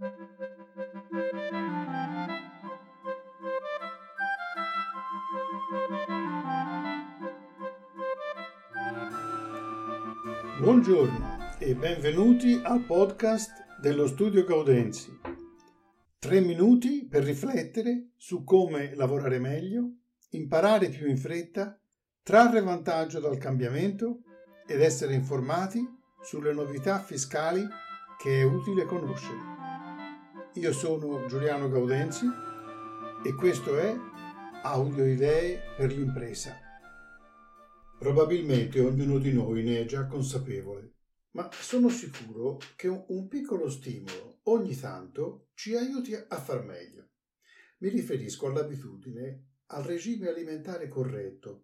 Buongiorno e benvenuti al podcast dello Studio Gaudenzi. 3 minuti per riflettere su come lavorare meglio, imparare più in fretta, trarre vantaggio dal cambiamento ed essere informati sulle novità fiscali che è utile conoscere. Io sono Giuliano Gaudenzi e questo è Audio Idee per l'impresa. Probabilmente ognuno di noi ne è già consapevole, ma sono sicuro che un piccolo stimolo ogni tanto ci aiuti a far meglio. Mi riferisco all'abitudine, al regime alimentare corretto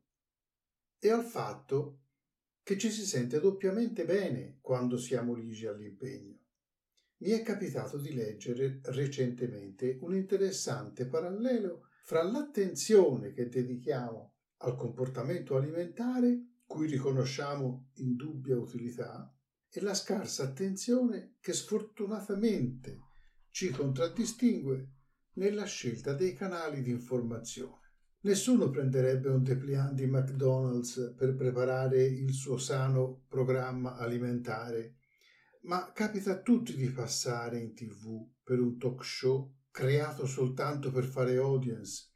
e al fatto che ci si sente doppiamente bene quando siamo ligi all'impegno. Mi è capitato di leggere recentemente un interessante parallelo fra l'attenzione che dedichiamo al comportamento alimentare, cui riconosciamo indubbia utilità, e la scarsa attenzione che sfortunatamente ci contraddistingue nella scelta dei canali di informazione. Nessuno prenderebbe un dépliant di McDonald's per preparare il suo sano programma alimentare, ma capita a tutti di passare in TV per un talk show creato soltanto per fare audience,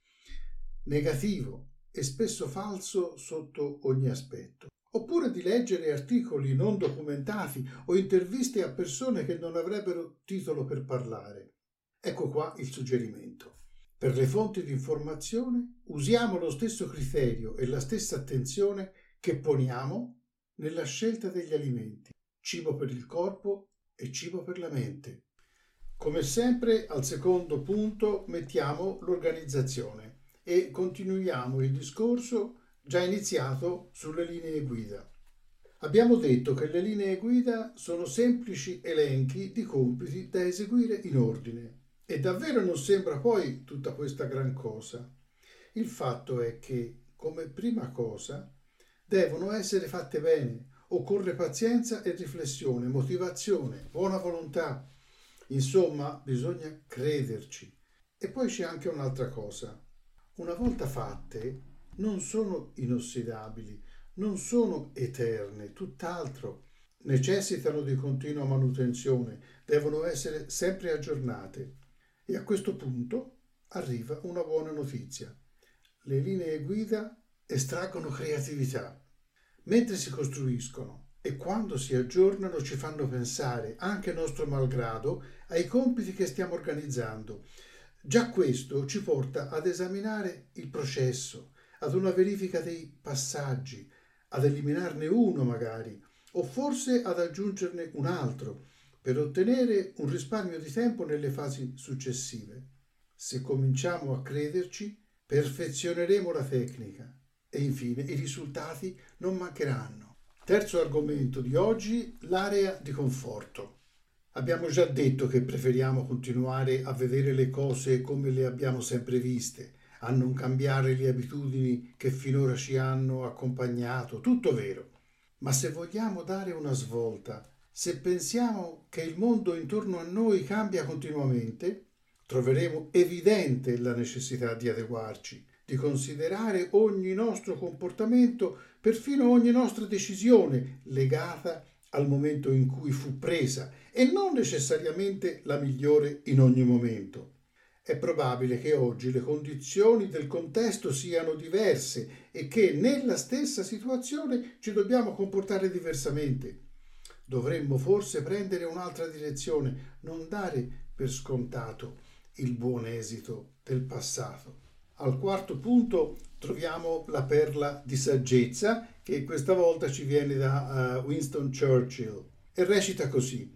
negativo e spesso falso sotto ogni aspetto. Oppure di leggere articoli non documentati o interviste a persone che non avrebbero titolo per parlare. Ecco qua il suggerimento. Per le fonti di informazione usiamo lo stesso criterio e la stessa attenzione che poniamo nella scelta degli alimenti. Cibo per il corpo e cibo per la mente. Come sempre, al secondo punto mettiamo l'organizzazione e continuiamo il discorso già iniziato sulle linee guida. Abbiamo detto che le linee guida sono semplici elenchi di compiti da eseguire in ordine e davvero non sembra poi tutta questa gran cosa. Il fatto è che, come prima cosa, devono essere fatte bene. Occorre pazienza e riflessione, motivazione, buona volontà. Insomma, bisogna crederci. E poi c'è anche un'altra cosa. Una volta fatte, non sono inossidabili, non sono eterne, tutt'altro. Necessitano di continua manutenzione, devono essere sempre aggiornate. E a questo punto arriva una buona notizia. Le linee guida estraggono creatività. Mentre si costruiscono e quando si aggiornano ci fanno pensare, anche nostro malgrado, ai compiti che stiamo organizzando. Già questo ci porta ad esaminare il processo, ad una verifica dei passaggi, ad eliminarne uno magari, o forse ad aggiungerne un altro, per ottenere un risparmio di tempo nelle fasi successive. Se cominciamo a crederci, perfezioneremo la tecnica. E infine i risultati non mancheranno. Terzo argomento di oggi, l'area di conforto. Abbiamo già detto che preferiamo continuare a vedere le cose come le abbiamo sempre viste, a non cambiare le abitudini che finora ci hanno accompagnato, tutto vero. Ma se vogliamo dare una svolta, se pensiamo che il mondo intorno a noi cambia continuamente, troveremo evidente la necessità di adeguarci, di considerare ogni nostro comportamento, perfino ogni nostra decisione, legata al momento in cui fu presa e non necessariamente la migliore in ogni momento. È probabile che oggi le condizioni del contesto siano diverse e che nella stessa situazione ci dobbiamo comportare diversamente. Dovremmo forse prendere un'altra direzione, non dare per scontato il buon esito del passato. Al quarto punto troviamo la perla di saggezza che questa volta ci viene da Winston Churchill e recita così: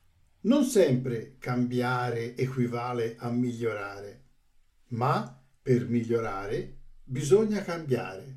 non sempre cambiare equivale a migliorare, ma per migliorare bisogna cambiare.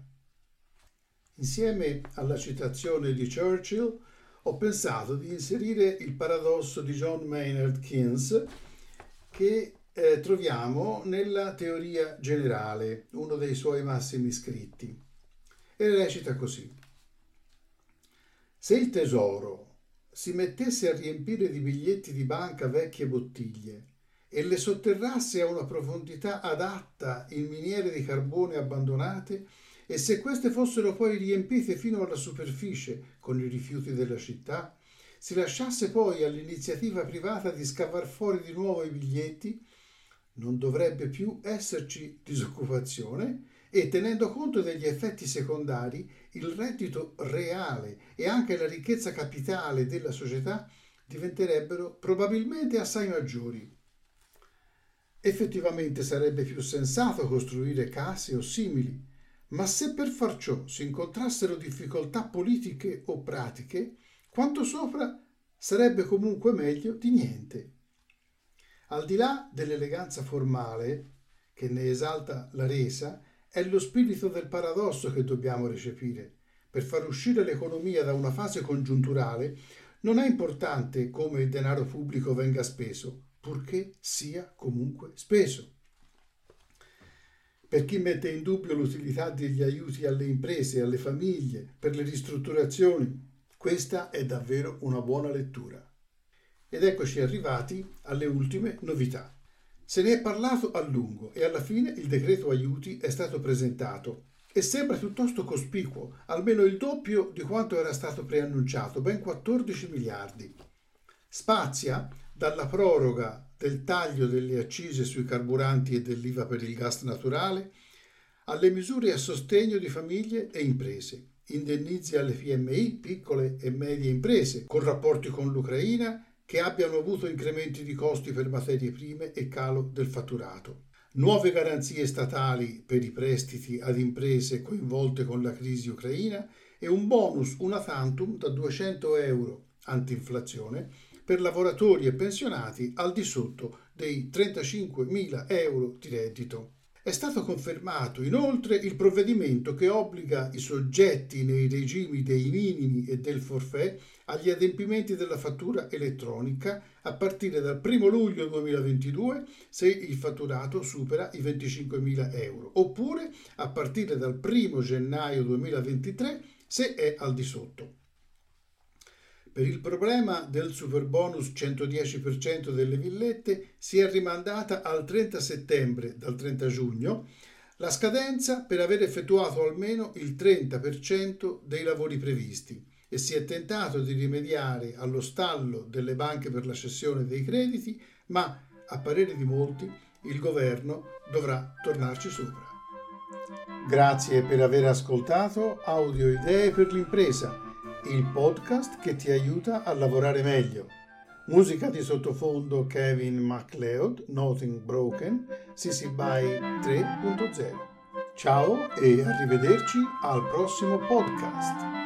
Insieme alla citazione di Churchill ho pensato di inserire il paradosso di John Maynard Keynes che troviamo nella teoria generale, uno dei suoi massimi scritti, e recita così: se il tesoro si mettesse a riempire di biglietti di banca vecchie bottiglie e le sotterrasse a una profondità adatta in miniere di carbone abbandonate, e se queste fossero poi riempite fino alla superficie con i rifiuti della città, si lasciasse poi all'iniziativa privata di scavar fuori di nuovo i biglietti, non dovrebbe più esserci disoccupazione e, tenendo conto degli effetti secondari, il reddito reale e anche la ricchezza capitale della società diventerebbero probabilmente assai maggiori. Effettivamente sarebbe più sensato costruire case o simili, ma se per far ciò si incontrassero difficoltà politiche o pratiche, quanto sopra sarebbe comunque meglio di niente. Al di là dell'eleganza formale, che ne esalta la resa, è lo spirito del paradosso che dobbiamo recepire. Per far uscire l'economia da una fase congiunturale non è importante come il denaro pubblico venga speso, purché sia comunque speso. Per chi mette in dubbio l'utilità degli aiuti alle imprese e alle famiglie per le ristrutturazioni, questa è davvero una buona lettura. Ed eccoci arrivati alle ultime novità. Se ne è parlato a lungo e alla fine il decreto aiuti è stato presentato e sembra piuttosto cospicuo, almeno il doppio di quanto era stato preannunciato, ben 14 miliardi. Spazia dalla proroga del taglio delle accise sui carburanti e dell'IVA per il gas naturale, alle misure a sostegno di famiglie e imprese, indennizi alle PMI, piccole e medie imprese, con rapporti con l'Ucraina che abbiano avuto incrementi di costi per materie prime e calo del fatturato. Nuove garanzie statali per i prestiti ad imprese coinvolte con la crisi ucraina e un bonus una tantum da 200 euro anti-inflazione per lavoratori e pensionati al di sotto dei 35.000 euro di reddito. È stato confermato inoltre il provvedimento che obbliga i soggetti nei regimi dei minimi e del forfait agli adempimenti della fattura elettronica a partire dal 1 luglio 2022 se il fatturato supera i 25.000 euro, oppure a partire dal 1 gennaio 2023 se è al di sotto. Per il problema del superbonus 110% delle villette si è rimandata al 30 settembre dal 30 giugno la scadenza per aver effettuato almeno il 30% dei lavori previsti e si è tentato di rimediare allo stallo delle banche per la cessione dei crediti, ma a parere di molti il governo dovrà tornarci sopra. Grazie per aver ascoltato Audio Idee per l'impresa, il podcast che ti aiuta a lavorare meglio. Musica di sottofondo Kevin MacLeod, Nothing Broken, CC BY 3.0. Ciao e arrivederci al prossimo podcast.